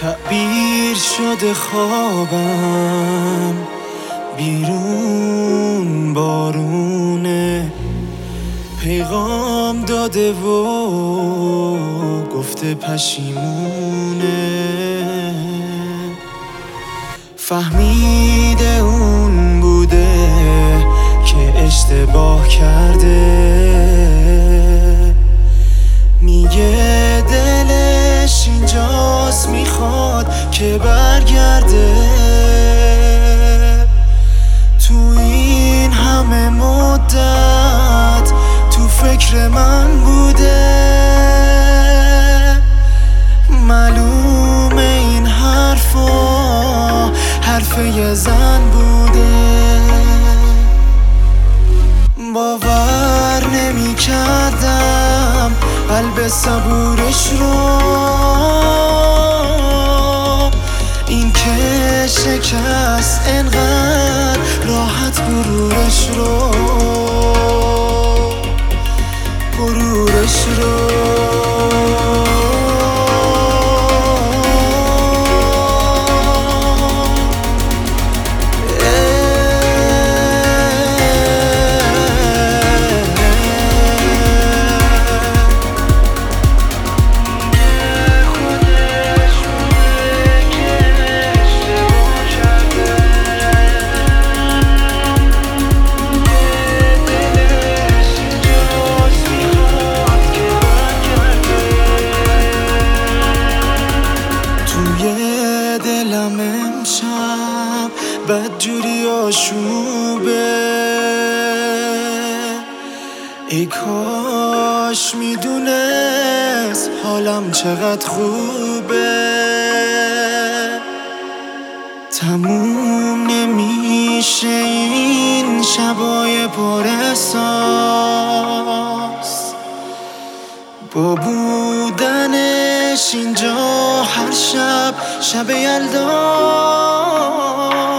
تعبیر شده خوابم، بیرون بارونه، پیغام داده و گفته پشیمونه. فهمیده اون بوده که اشتباه کرده، میگه دلش اینجاست، میخواد که برگرده. تو این همه مدت تو فکر من بوده، معلومه این حرف یه زن بوده. باور نمی کردم قلب صبورش رو، این که شکست انقدر راحت غرورش رو. دلم امشب بدجوری آشوبه، ای کاش میدونست حالم چقدر خوبه. تموم نمیشه این شبای پر احساس، با بودنش اینجا هر شب یلدا.